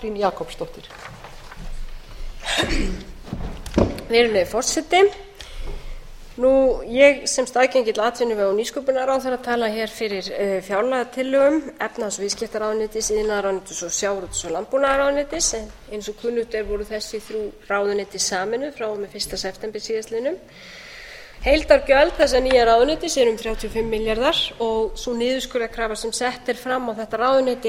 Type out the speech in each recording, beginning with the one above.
Katrín Jakobsdóttir. Virðulegi forseti. Ég sem staðgengill atvinnuvega- og nýsköpunarráðherra tala hér fyrir fjárlagatillögum efnahags- og viðskiptaráðuneytis, iðnaðarráðuneytis og sjávarútvegs- og landbúnaðarráðuneytis. En eins og kunnugt voru þessi 3 ráðuneyti sameinuð frá og með 1. september síðastliðnum. Heildargjöld þessa nýja ráðuneytis eru 35 milljarðar og sú niðurskurðarkrafa sem sett fram á þetta ráðuneyti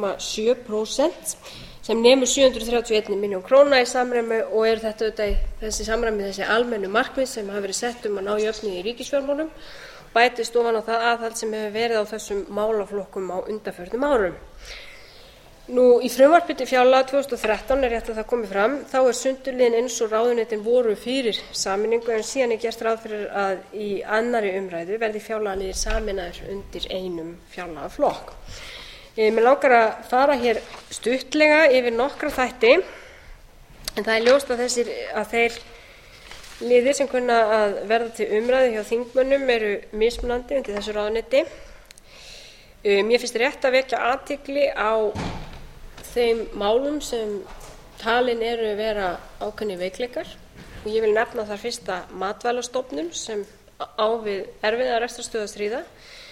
1,7%, sem nemur 731 milljón króna í samræmi og þetta auðvitað þessi samræmi þessi almennu markmið sem hafa verið sett að ná jöfnuði í ríkisfjármálum, bætist ofan á það aðhald sem hefur verið á þessum málaflokkum á undanförnum árum. Í frumvarpi til fjárlaga 2013 rétt að það komi fram, þá sundurliðun eins og ráðuneytin voru fyrir sameiningu, en síðan gert ráð fyrir að í annarri umræðu verði fjárlagaliðir sameinaðir undir einum fjárlagaflokk. Mig langar að fara hér stuttlega yfir nokkra þætti, en það ljóst að þeir liðir sem kunna að verða til umræðu hjá þingmönnum eru mismunandi undir þessu ráðuneyti. Mér finnst rétt að vekja athygli á þeim málum sem talin eru vera ákveðnir veikleikar, og ég vil nefna þar fyrsta Matvælastofnun sem á við erfiða rekstrarstöðu að stríða,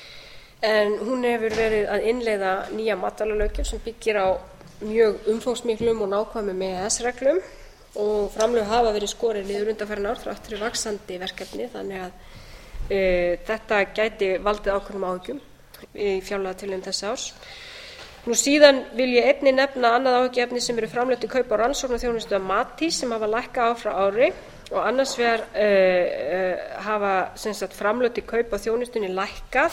en hún hefur verið að innleiða nýja matvælalöggjöf sem byggir á mjög umfangsmiklum og nákvæmum EES-reglum, og framlög hafa verið skorin niður undanfarin ár þrátt fyrir vaxandi verkefni, þannig að þetta gæti valdið ákveðnum áhyggjum í fjárlagatillögum þessa árs. Síðan vil ég einnig nefna annað áhyggjuefni sem eru framlög til kaupa og rannsóknarþjónustu af Matís sem hafa lækkað ár frá ári, og annars vegar hafa framlög til kaupa þjónustunni lækkað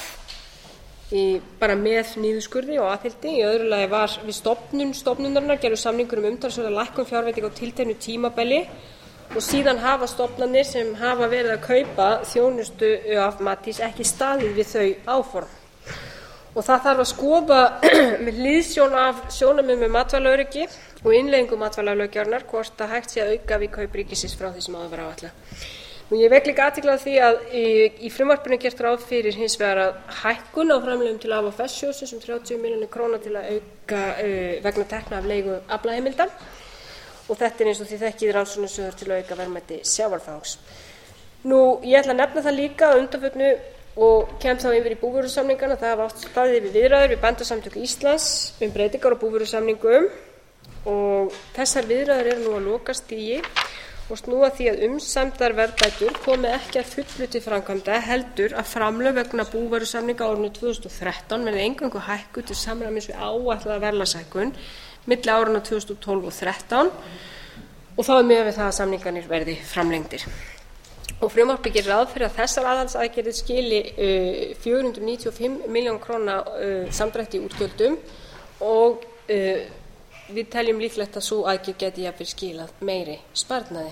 bara með niðurskurði og aðhaldi. Í öðru lagi var við stofnun stofnunarinnar gerður samningur umtalsverða lækkun fjárveitinga á tilteknu tímabili, og síðan hafa stofnanir sem hafa verið að kaupa þjónustu af Matís ekki staðið við þau áform. Og það þarf að skoða með hliðsjón af sjónarmiðum matvælaöryggi og innleiðingu matvælalöggjarinnar hvort að hægt sé að auka við kaup ríkisins frá því sem áður var áætlað. Ég vek líka athygli á því að í frumvarpinu gert ráð fyrir hins vegar að hækkun á framlögum til AFS-sjóðsins 30 milljónir króna til að auka vegna tekna af leigu aflaheimilda, og þetta eins og þið þekkið rannsóknarsjóður til að auka verðmæti sjávarfangs. Ég ætla að nefna það líka að undanförnu og kem þá yfir í búvörusamningana. Það hafa átt staðið yfir viðræður við Bændasamtök Íslands breytingar á búvörusamningum, og þessar viðræður eru nú á lokastigi og snúa því að umsamdar verðbætur komi ekki að fullu til framkvæmda, heldur að framlög vegna búvörusamninga á árinu 2013 verði eingöngu hækkuð til samræmis við áætlaða verðlagshækkun milli áranna 2012 og 2013, og þá miðað við það að samningarnir verði framlengdir. Og frumvarpið gerir ráð fyrir að þessar aðhaldsaðgerðir skili 495 milljón króna samdrætti í útgjöldum, og við teljum líklegt að sú aðgerð geti jafnvel skilað meiri sparnaði.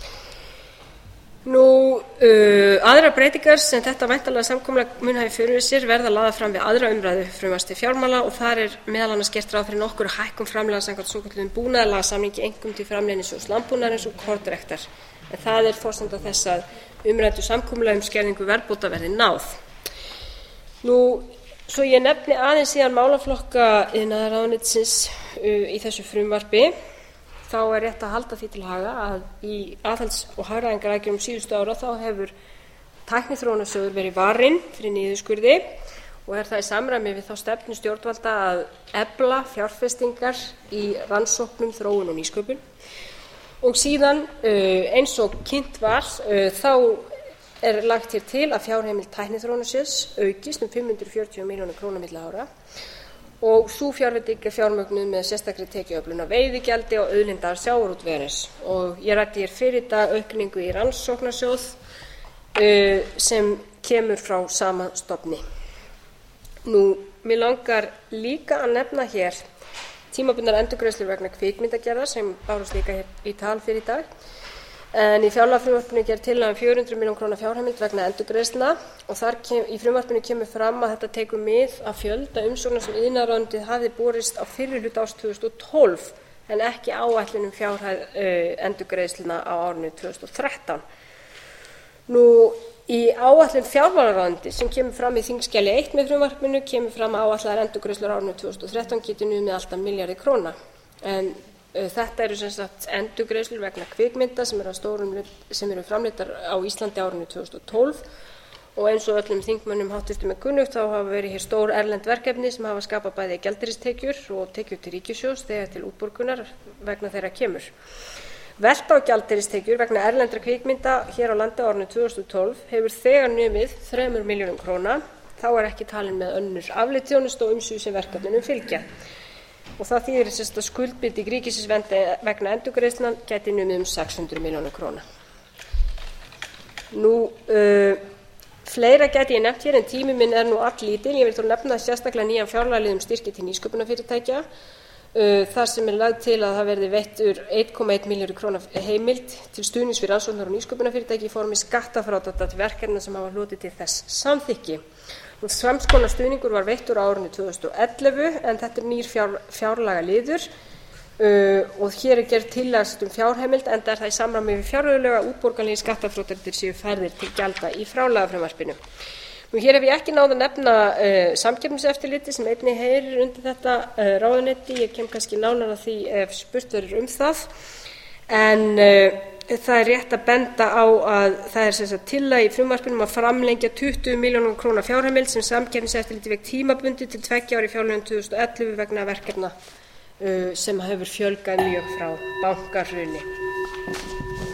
Aðrar breytingar sem þetta væntanlega samkomulag mun hafa í för með sér verða lagðar fram við aðra umræðu frumvarps til fjármála, og þar meðal annars gert ráð fyrir nokkur hækkun framlaga samkvæmt svokölluðum búnaðarlagasamningi, einkum til framleiðnisjóðs landbúnaðarins og kornræktar. En það forsenda þess að umræddu samkomulagi skerðingu verðbóta verði náð. Svo ég nefni aðeins síðan málaflokka iðnaðarráðuneytisins í þessu frumvarpi, þá rétt að halda því til haga að í aðhalds- og hagræðingaraðgerðum síðustu ára þá hefur Tækniþróunarsjóður verið varinn fyrir niðurskurði, og það í samræmi við þá stefnu stjórnvalda að efla fjárfestingar í rannsóknum, þróun og nýsköpun. Og síðan eins og kynnt var þá lagt hér til að fjárheimild Tækniþróunarsjóðs aukist 540 milljónir króna milli ára, og sú fjárveiting fjármögnuð með sérstakri tekjuöflun af veiðigjaldi og auðlindar sjávarútvegarins. Og ég ræddi hér fyrir í dag aukningu í rannsóknarsjóð sem kemur frá sama stofni. Mig langar líka að nefna hér tímabundnar endurgreiðslur vegna kvikmyndagerðar sem bárust líka hér í tal fyrir í dag, en í fjárlagafrumvarpinu gerð tillaga 400 milljón króna fjárheimild vegna endurgreiðslna, og þar í frumvarpinu kemur fram að þetta tekur mið af fjölda umsókna sem iðnaðarráðuneytið hafði borist á fyrri hluta árs 2012, en ekki áætlun fjárhæð endurgreiðslna á árinu 2013. Í áætlun fjármálaráðuneytis sem kemur fram í þingskjali 1 með frumvarpinu kemur fram að áætlaðar endurgreiðslur á árinu 2013 geti numið allt að milljarði króna. en þetta eru sem sagt endurgreiðslur vegna kvikmynda sem eru framleiddar á Íslandi á árinu 2012 og eins og öllum þingmönnum háttvirtum er kunnugt þá hafa verið hér stór erlend verkefni sem hafa skapað bæði gjaldeyristekjur og tekjur til ríkissjóðs þegar til útborgunar vegna þeirra kemur. Velta á gjaldeyristekjur vegna erlendra kvikmynda hér á landi á árinu 2012 hefur þegar numið 3 milljörðum króna, þá er ekki talin með önnur afleidd þjónusta og umsvif sem verkefnunum fylgja. Og það þýðir sem sagt að skuldbinding ríkisins vegna endurgreiðslna gæti numið 600 milljónum króna. Fleira gæti ég nefnt hér en tími minn er nú alllítill. Ég vil þó nefna sérstaklega nýjan fjárlagalið styrki til nýsköpunarfyrirtækja þar sem er lagt til að það verði veittur 1,1 milljarður króna heimild til stuðnings við rannsóknar- og nýsköpunarfyrirtæki í formi skattafrádráttar til verkefna sem hafa hlotið til þess samþykki. Sams konar stuðningur var veittur á árinu 2011 en þetta er nýr fjárlagaliður og hér er gerð tillaga fjárheimild enda er það í samræmi við fjárreiðulög að útborganlegir skattafrádrættir séu færðir til gjalda í fjárlagafrumvarpinu. Hér hef ég ekki náð að nefna samkeppniseftirlitið sem einnig heyrir undir þetta ráðuneyti. Ég kem kannski nánar að því ef spurt verður það. En það er rétt að benda á að það er sem sagt tillaga í frumvarpinu að framlengja 20 milljónum króna fjárheimild sem samkeppniseftirlitið fékk tímabundið til 2 ára í fjárlögum 2011 vegna verkefna sem hefur fjölgað mjög frá bankahruni.